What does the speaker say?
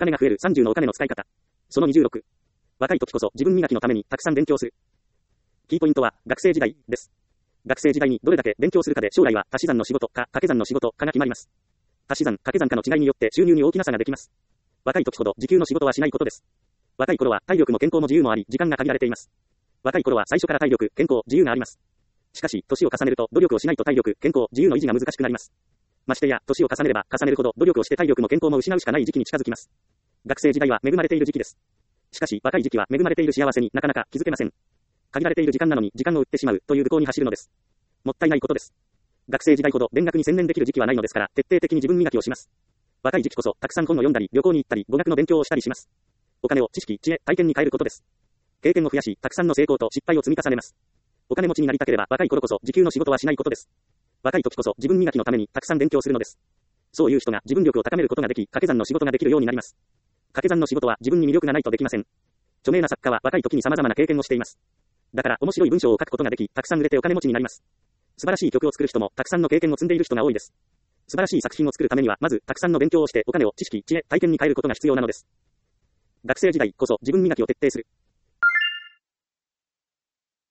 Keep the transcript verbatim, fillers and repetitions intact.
金が増えるさんじゅうのお金の使い方。そのにじゅうろく。若い時こそ自分磨きのためにたくさん勉強する。キーポイントは学生時代です。学生時代にどれだけ勉強するかで将来は足し算の仕事か掛け算の仕事かが決まります。足し算、掛け算かの違いによって収入に大きな差ができます。若い時ほど時給の仕事はしないことです。若い頃は体力も健康も自由もあり、時間が限られています。若い頃は最初から体力、健康、自由があります。しかし、年を重ねると努力をしないと体力、健康、自由の維持が難しくなります。ましてや、年を重ねれば重ねるほど努力をして体力も健康も失うしかない時期に近づきます。学生時代は恵まれている時期です。しかし、若い時期は恵まれている幸せになかなか気づけません。限られている時間なのに時間を売ってしまうという愚行に走るのです。もったいないことです。学生時代ほど勉学に専念できる時期はないのですから、徹底的に自分磨きをします。若い時期こそ、たくさん本を読んだり、旅行に行ったり、語学の勉強をしたりします。お金を知識、知恵、体験に変えることです。経験を増やし、たくさんの成功と失敗を積み重ねます。お金持ちになりたければ、若い頃こそ時給の仕事はしないことです。若い時こそ自分磨きのためにたくさん勉強するのです。そういう人が自分力を高めることができ、掛け算の仕事ができるようになります。掛け算の仕事は自分に魅力がないとできません。著名な作家は若い時に様々な経験をしています。だから面白い文章を書くことができ、たくさん売れてお金持ちになります。素晴らしい曲を作る人もたくさんの経験を積んでいる人が多いです。素晴らしい作品を作るためには、まずたくさんの勉強をしてお金を知識、知恵、体験に変えることが必要なのです。学生時代こそ自分磨きを徹底する。